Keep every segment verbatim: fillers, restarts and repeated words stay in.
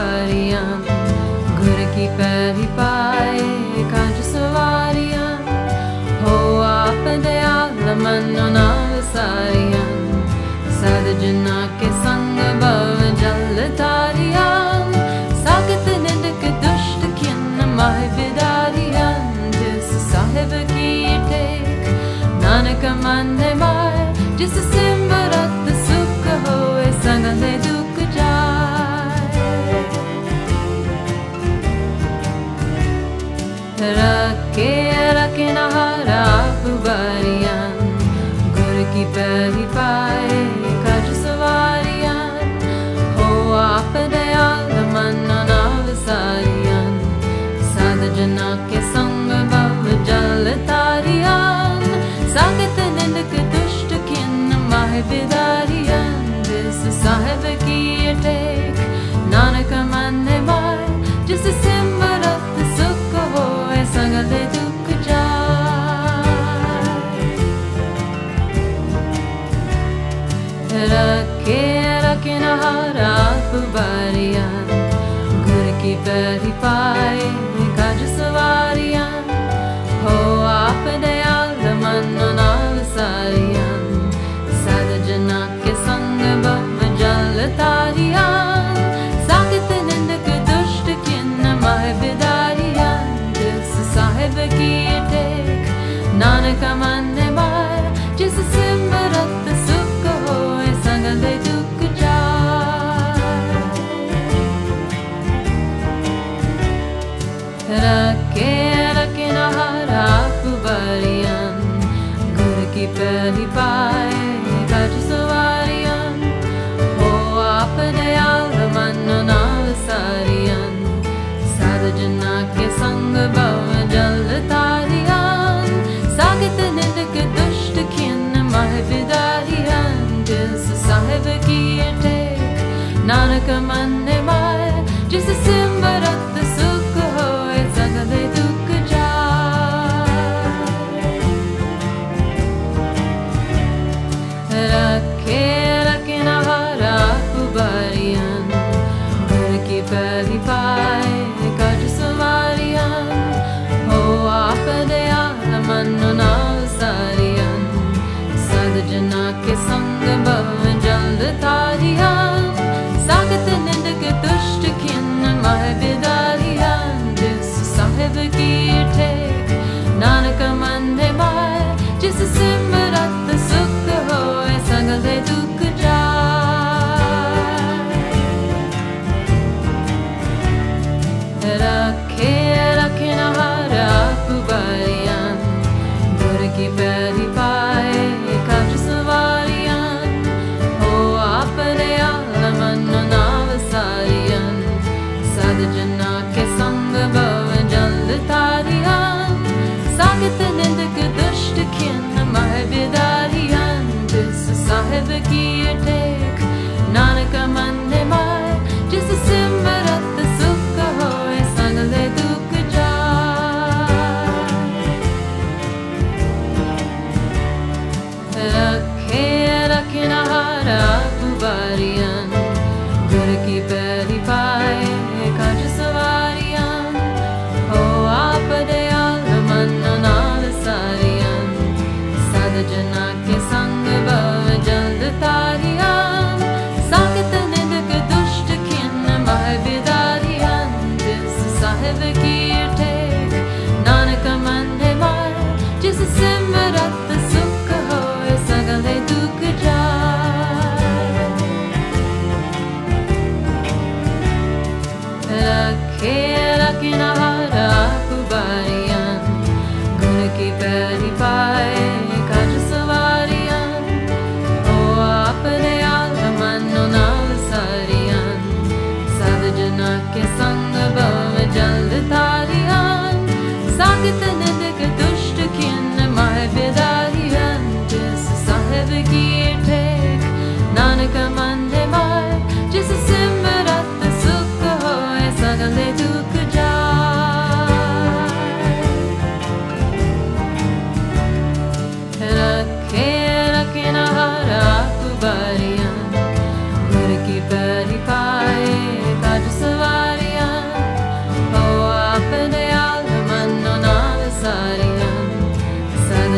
बारियां घुर की पैरी पाए काज सवारियां हो आप दयाल मनो नाव सारियां सद जना के संग बव जल तारियां सागत निंदक दुष्ट किन माह बिदारियां जिस साहिब की टेक नानक माने माए जिस सिमरत सुख होए संग दे दुख जाए रखे रखे नहारा बारियां घुर की पैरी पाए काज सवारियां हो आप दयाल मनो नाव सारियां साध जना के संग बव जल तारियां सागत निंदक दुष्ट किन माह बिदारियां जिस साहिब की टेक नानक माने माए जिस सिमरत सुख होए संग दे दुख जाए रखे रखे नहारा बारियां घुर की पैरी पाए काज सवारियां हो आप दयाल मनो नाव सारियां साध जना के संग बव जल तारियां सागत निंदक दुष्ट किन माह बिदारियां जिस साहिब की टेक नानक माने माए जिस सिमरत सुख होए संग दे दुख जाए रखे रखे नहारा बारियां घुर की पैरी पाए काज सवारियां हो आप दयाल मनो नाव सारियां साध जना के संग बव जल तारियां सागत निंदक दुष्ट किन माह बिदारियां जिस साहिब की टेक नानक माने माए जिस सिमरत सुख होए संग दे दुख जाए रखे रखे नहारा बारियां घुर की पैरी पाए काज सवारियां हो आप दयाल मनो नाव सारियां साध जना के संग बव जल तारियां सागत निंदक दुष्ट किन माह बिदारियां जिस साहिब की टेक नानक माने माए जिस सिमरत सुख होए संग दे दुख जाए रखे रखे नहारा बारियां घुर की पैरी पाए काज सवारियां हो आप दयाल मनो नाव सारियां साध जना के संग बव जल तारियां सागत निंदक दुष्ट किन माह बिदारियां जिस साहिब की टेक नानक माने माए जिस सिमरत सुख होए संग दे दुख जाए रखे रखे नहारा बारियां घुर की पैरी पाए काज सवारियां हो आप दयाल मनो नाव सारियां साध जना के संग बव जल तारियां सागत निंदक दुष्ट किन माह बिदारियां जिस साहिब की टेक नानक माने माए जिस सिमरत सुख होए संग दे दुख जाए रखे रखे नहारा बारियां घुर की पैरी पाए काज सवारियां हो आप दयाल मनो नाव सारियां साध जना के संग बव जल तारियां सागत निंदक दुष्ट किन माह बिदारियां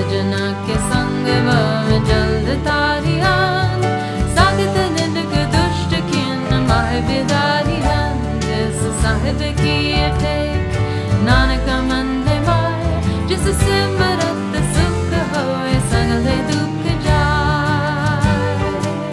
जना के संग बव जल्द तारियान सागित निंदक दुष्ट किन माह बिदारियान जिस साहिब की टेक नानक मन माए जिस सिमरत सुख होए सगले दुख जाए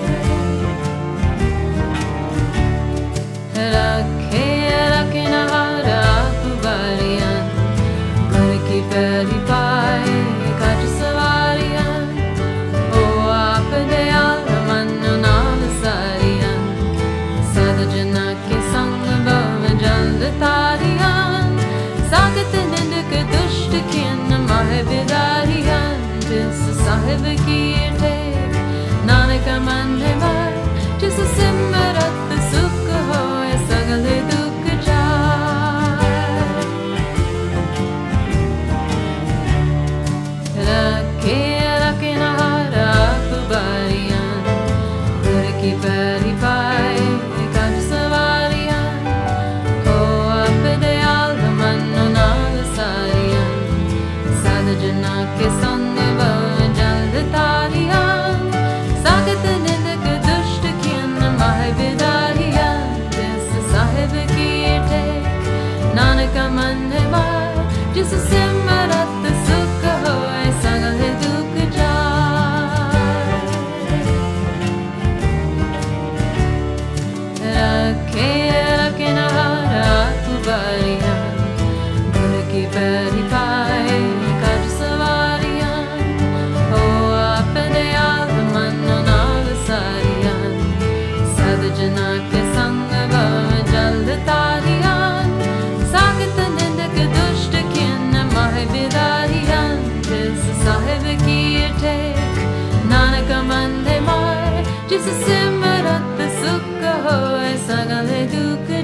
रखे रखना आप बारियान घर की पैरी पाए काज सवारियान ओ आप दयाल मन नाल सारियान सद जना के संग बव जल्द तारियान सागत निंदक दुष्ट किन माह बिदारियान जिस साहिब की टेक नानक मन माए जिस सिमरत सुख होए सगले दुख जाए रखे रखना आप बारियान घर की पैरी पाए काज सवारियान हो आप दयाल मन नाल सारियान सद जना के संग बव जल्द तारियान सागत निंदक दुष्ट किन माह बिदारियान जिस साहिब की टेक नानक मन माए जिस सिमरत सुख होए सगले दुख जाए रखे रखना आप बारियान घर की पैरी पाए काज सवारियान हो आप दयाल मन नाल सारियान सद जना के संग बव जल्द तारियान सागित निंदक दुष्ट किन माह बिदारियान जिस साहिब की टेक नानक मन माए जिस सिमरत सुख होए सगले दुख